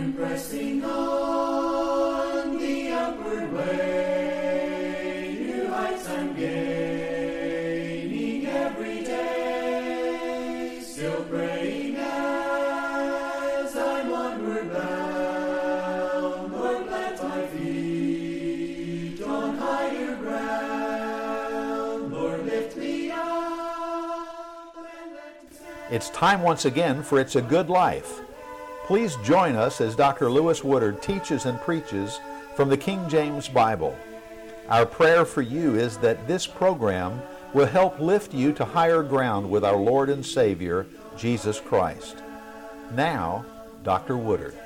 pressing on the upward way, new heights I'm gaining every day, still praying as I'm onward bound. Lord, plant my feet on higher ground. Lord, lift me up and let me stand. It's time once again for It's a Good Life. Please join us as Dr. Lewis Woodard teaches and preaches from the King James Bible. Our prayer for you is that this program will help lift you to higher ground with our Lord and Savior, Jesus Christ. Now, Dr. Woodard.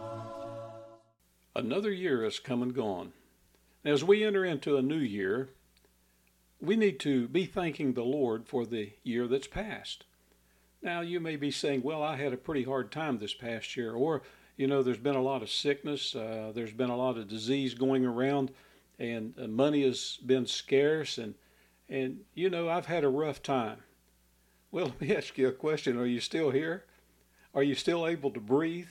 Another year has come and gone. As we enter into a new year, we need to be thanking the Lord for the year that's passed. Now, you may be saying, well, I had a pretty hard time this past year, or, there's been a lot of sickness, there's been a lot of disease going around, and money has been scarce, and I've had a rough time. Well, let me ask you a question. Are you still here? Are you still able to breathe?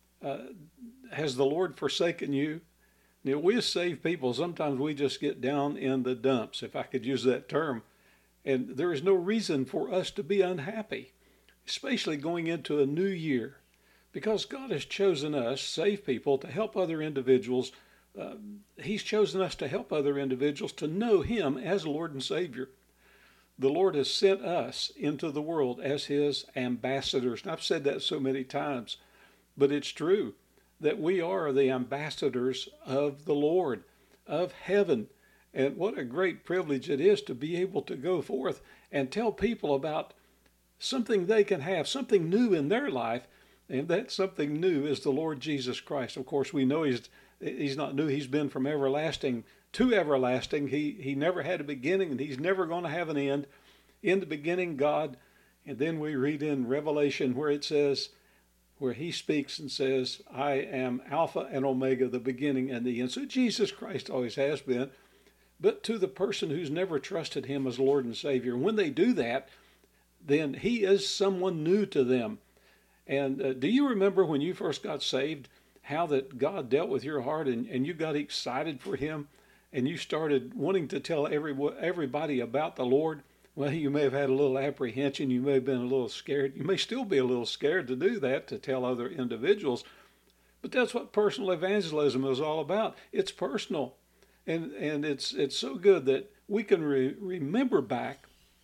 Has the Lord forsaken you? We as saved people, sometimes we just get down in the dumps, if I could use that term, and there is no reason for us to be unhappy, especially going into a new year, because God has chosen us, saved people, to help other individuals. He's chosen us to help other individuals to know Him as Lord and Savior. The Lord has sent us into the world as His ambassadors. And I've said that so many times, but it's true that we are the ambassadors of the Lord, of heaven. And what a great privilege it is to be able to go forth and tell people about something they can have, something new in their life, and that something new is the Lord Jesus Christ. Of course, we know He's not new. He's been from everlasting to everlasting. He never had a beginning, and He's never going to have an end. In the beginning, God. And then we read in Revelation where it says, where He speaks and says, I am Alpha and Omega, the beginning and the end. So Jesus Christ always has been. But to the person who's never trusted Him as Lord and Savior, when they do that, then He is someone new to them. And do you remember when you first got saved, how that God dealt with your heart and you got excited for Him and you started wanting to tell everybody about the Lord? Well, you may have had a little apprehension. You may have been a little scared. You may still be a little scared to do that, to tell other individuals. But that's what personal evangelism is all about. It's personal. And it's so good that we can remember back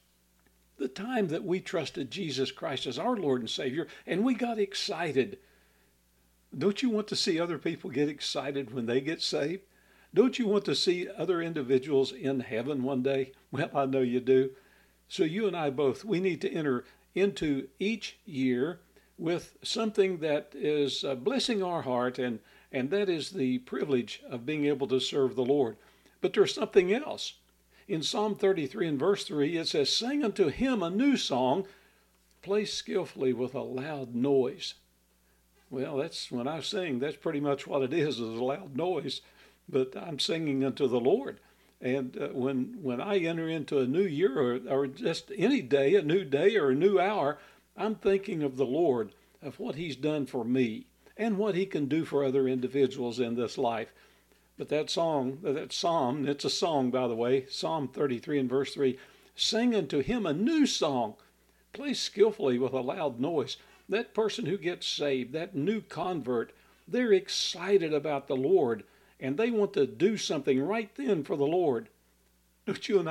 the time that we trusted Jesus Christ as our Lord and Savior, and we got excited. Don't you want to see other people get excited when they get saved? Don't you want to see other individuals in heaven one day? Well, I know you do. So you and I both, we need to enter into each year with something that is blessing our heart, and that is the privilege of being able to serve the Lord. But there's something else. In Psalm 33 and verse 3, it says, sing unto Him a new song, play skillfully with a loud noise. Well, that's when I sing, that's pretty much what it is a loud noise, but I'm singing unto the Lord. And when I enter into a new year or just any day, a new day or a new hour, I'm thinking of the Lord, of what He's done for me and what He can do for other individuals in this life. But that psalm, it's a song, by the way, Psalm 33 and verse 3, sing unto Him a new song, play skillfully with a loud noise. That person who gets saved, that new convert, they're excited about the Lord, and they want to do something right then for the Lord. Don't you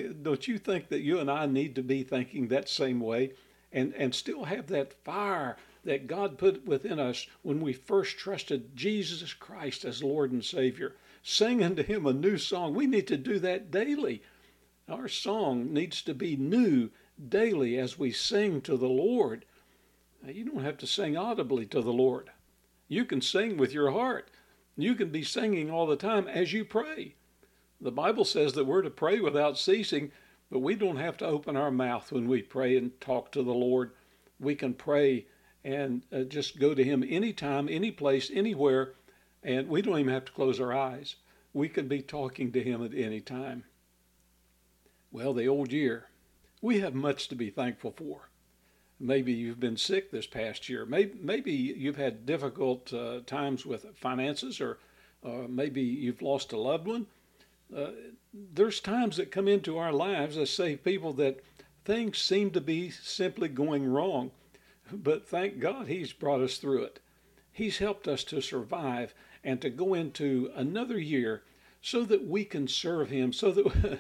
think that you and I need to be thinking that same way and still have that fire that God put within us when we first trusted Jesus Christ as Lord and Savior? Sing unto Him a new song. We need to do that daily. Our song needs to be new daily as we sing to the Lord. Now, you don't have to sing audibly to the Lord. You can sing with your heart. You can be singing all the time as you pray. The Bible says that we're to pray without ceasing, but we don't have to open our mouth when we pray and talk to the Lord. We can pray and just go to Him anytime, any place, anywhere, and we don't even have to close our eyes. We can be talking to Him at any time. Well, the old year, we have much to be thankful for. Maybe you've been sick this past year. Maybe you've had difficult times with finances, or maybe you've lost a loved one. There's times that come into our lives as saved people that things seem to be simply going wrong. But thank God He's brought us through it. He's helped us to survive and to go into another year so that we can serve Him, so that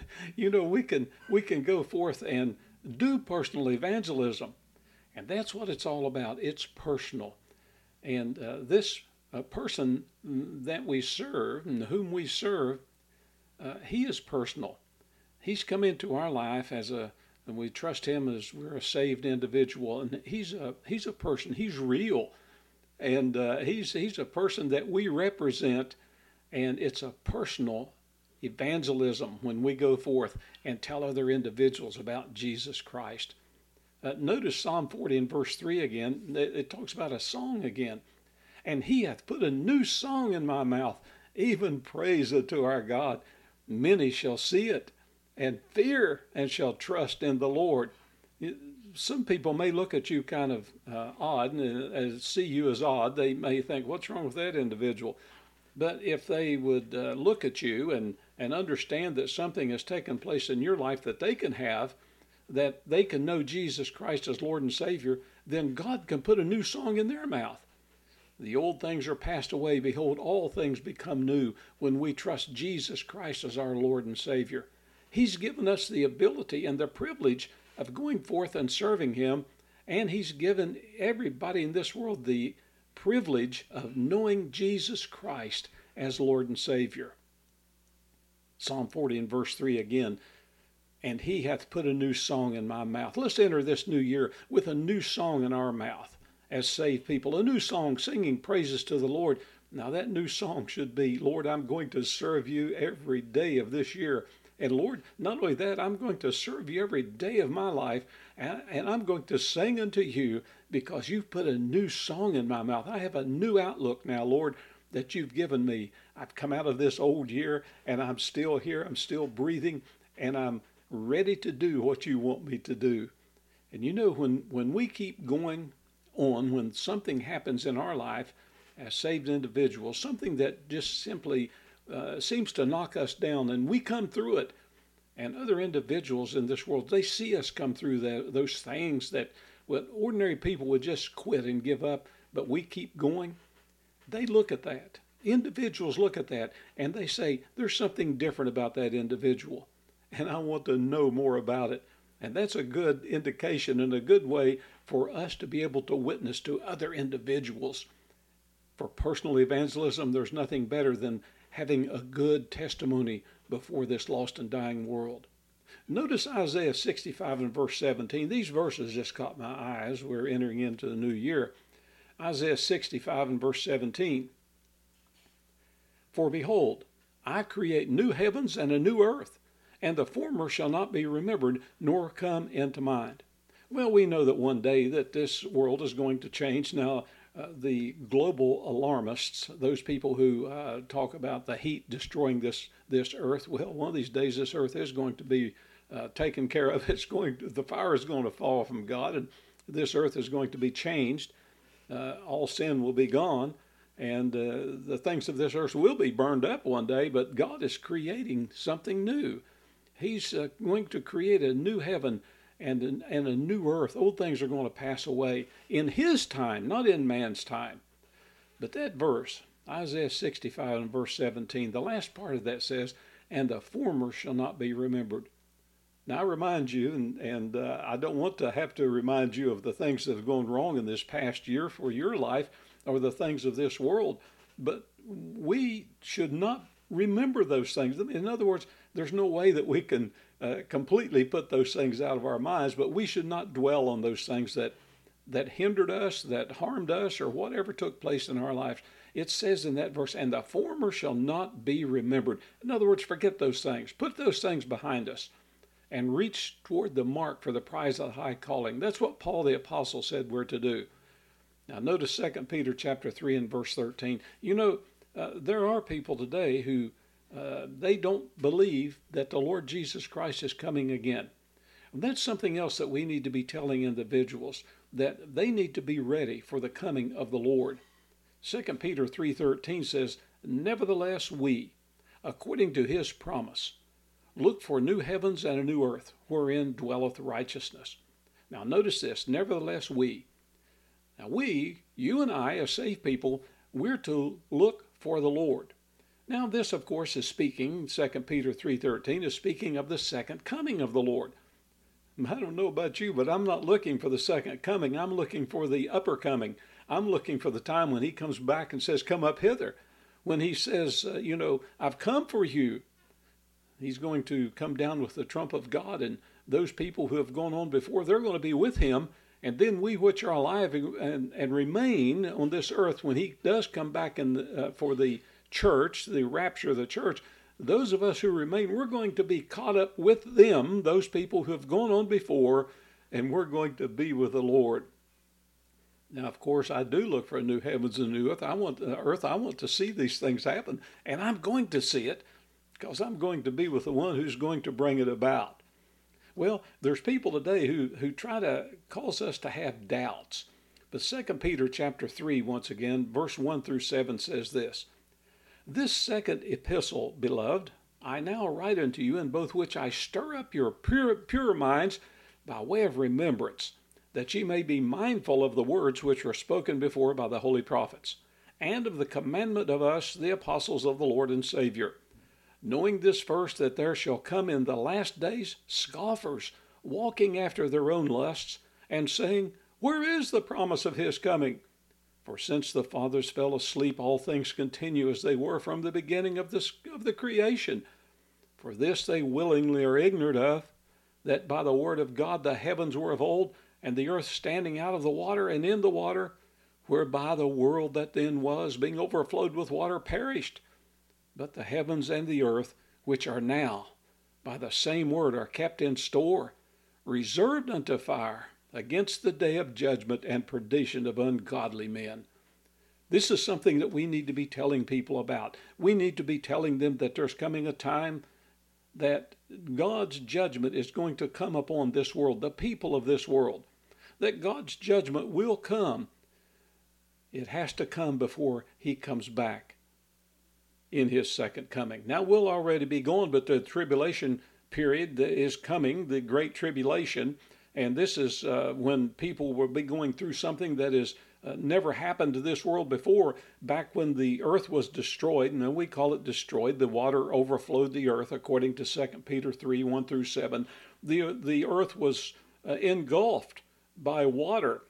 we can go forth and do personal evangelism. And that's what it's all about. It's personal. And this person that we serve and whom we serve, He is personal. He's come into our life and we trust Him as we're a saved individual. And He's a person. He's real. And he's a person that we represent. And it's a personal evangelism when we go forth and tell other individuals about Jesus Christ. Notice Psalm 40 and verse 3 again. It talks about a song again. And He hath put a new song in my mouth, even praise unto our God. Many shall see it and fear and shall trust in the Lord. Some people may look at you kind of odd and see you as odd. They may think, what's wrong with that individual? But if they would look at you and understand that something has taken place in your life that they can have, that they can know Jesus Christ as Lord and Savior, then God can put a new song in their mouth. The old things are passed away. Behold, all things become new when we trust Jesus Christ as our Lord and Savior. He's given us the ability and the privilege of going forth and serving Him, and He's given everybody in this world the privilege of knowing Jesus Christ as Lord and Savior. Psalm 40 and verse 3 again. And He hath put a new song in my mouth. Let's enter this new year with a new song in our mouth as saved people. A new song singing praises to the Lord. Now that new song should be, Lord, I'm going to serve You every day of this year. And Lord, not only that, I'm going to serve You every day of my life. And I'm going to sing unto You because You've put a new song in my mouth. I have a new outlook now, Lord, that You've given me. I've come out of this old year and I'm still here. I'm still breathing and I'm ready to do what You want me to do. And when we keep going on, when something happens in our life as saved individuals, something that just simply seems to knock us down, and we come through it, and other individuals in this world, they see us come through those things that ordinary people would just quit and give up, but we keep going. They look at that. Individuals look at that, and they say, there's something different about that individual. And I want to know more about it. And that's a good indication and a good way for us to be able to witness to other individuals. For personal evangelism, there's nothing better than having a good testimony before this lost and dying world. Notice Isaiah 65 and verse 17. These verses just caught my eye as we're entering into the new year. Isaiah 65 and verse 17. For behold, I create new heavens and a new earth, and the former shall not be remembered, nor come into mind. Well, we know that one day that this world is going to change. Now, the global alarmists, those people who talk about the heat destroying this earth, well, one of these days this earth is going to be taken care of. The fire is going to fall from God, and this earth is going to be changed. All sin will be gone, and the things of this earth will be burned up one day, but God is creating something new. He's going to create a new heaven and a new earth. Old things are going to pass away in His time, not in man's time. But that verse, Isaiah 65 and verse 17, the last part of that says, and the former shall not be remembered. Now I remind you, and I don't want to have to remind you of the things that have gone wrong in this past year for your life or the things of this world, but we should not remember those things. In other words, there's no way that we can completely put those things out of our minds, but we should not dwell on those things that hindered us, that harmed us, or whatever took place in our lives. It says in that verse, and the former shall not be remembered. In other words, forget those things. Put those things behind us and reach toward the mark for the prize of the high calling. That's what Paul the Apostle said we're to do. Now notice 2 Peter chapter 3 and verse 13. There are people today who they don't believe that the Lord Jesus Christ is coming again. And that's something else that we need to be telling individuals. that they need to be ready for the coming of the Lord. 2 Peter 3:13 says, "Nevertheless we, according to his promise, look for new heavens and a new earth, wherein dwelleth righteousness." Now notice this, nevertheless we. Now we, you and I, as saved people, we're to look for the Lord. Now this, of course, is speaking, 2 Peter 3:13 is speaking of the second coming of the Lord. I don't know about you, but I'm not looking for the second coming. I'm looking for the upper coming. I'm looking for the time when he comes back and says, "Come up hither." When he says, "I've come for you." He's going to come down with the trump of God, and those people who have gone on before, they're going to be with him. And then we which are alive and remain on this earth, when he does come back for the church, the rapture of the church, those of us who remain, we're going to be caught up with them, those people who have gone on before, and we're going to be with the Lord. Now, of course, I do look for a new heavens and a new earth. I want to see these things happen, and I'm going to see it because I'm going to be with the one who's going to bring it about. Well, there's people today who try to cause us to have doubts. But 2 Peter chapter 3, once again, verse 1 through 7 says this, "This second epistle, beloved, I now write unto you, in both which I stir up your pure minds by way of remembrance, that ye may be mindful of the words which were spoken before by the holy prophets, and of the commandment of us, the apostles of the Lord and Savior. Knowing this first, that there shall come in the last days scoffers, walking after their own lusts, and saying, Where is the promise of his coming? For since the fathers fell asleep, all things continue as they were from the beginning of the creation. For this they willingly are ignorant of, that by the word of God the heavens were of old, and the earth standing out of the water and in the water, whereby the world that then was, being overflowed with water, perished. But the heavens and the earth, which are now, by the same word are kept in store, reserved unto fire, against the day of judgment and perdition of ungodly men." This is something that we need to be telling people about. We need to be telling them that there's coming a time that God's judgment is going to come upon this world, the people of this world. That God's judgment will come. It has to come before he comes back in his second coming. Now we'll already be gone, but the tribulation period is coming, the great tribulation, and this is when people will be going through something that has never happened to this world before. Back when the earth was destroyed, and we call it destroyed, the water overflowed the earth, according to 2 Peter 3, 1 through 7. The earth was engulfed by water.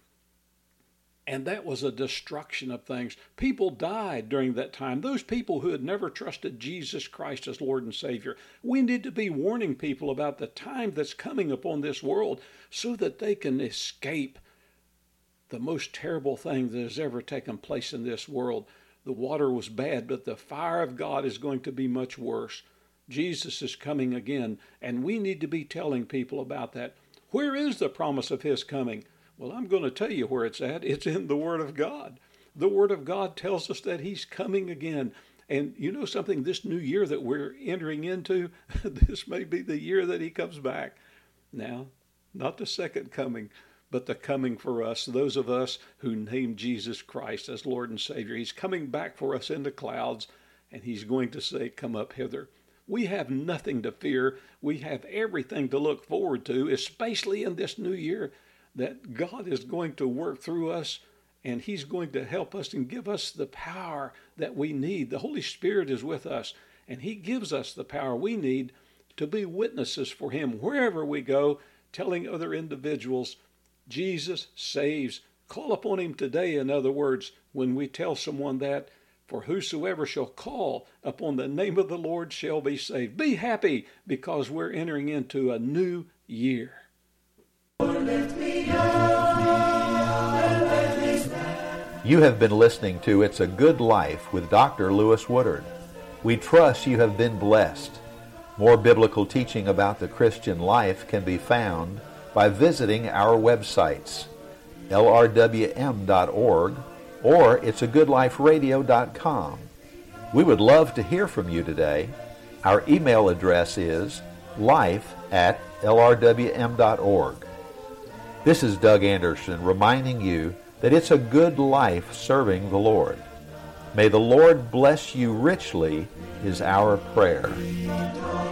And that was a destruction of things. People died during that time. Those people who had never trusted Jesus Christ as Lord and Savior. We need to be warning people about the time that's coming upon this world so that they can escape the most terrible thing that has ever taken place in this world. The water was bad, but the fire of God is going to be much worse. Jesus is coming again, and we need to be telling people about that. Where is the promise of his coming? Well, I'm going to tell you where it's at. It's in the Word of God. The Word of God tells us that he's coming again. And you know something, this new year that we're entering into, this may be the year that he comes back. Now, not the second coming, but the coming for us, those of us who name Jesus Christ as Lord and Savior. He's coming back for us in the clouds, and he's going to say, "Come up hither." We have nothing to fear. We have everything to look forward to, especially in this new year, that God is going to work through us, and he's going to help us and give us the power that we need. The Holy Spirit is with us, and he gives us the power we need to be witnesses for him wherever we go, telling other individuals, Jesus saves. Call upon him today, in other words, when we tell someone that, for whosoever shall call upon the name of the Lord shall be saved. Be happy, because we're entering into a new year. You have been listening to It's a Good Life with Dr. Lewis Woodard. We trust you have been blessed. More biblical teaching about the Christian life can be found by visiting our websites, lrwm.org or it'sagoodliferadio.com. We would love to hear from you today. Our email address is life@lrwm.org. This is Doug Anderson reminding you that it's a good life serving the Lord. May the Lord bless you richly is our prayer.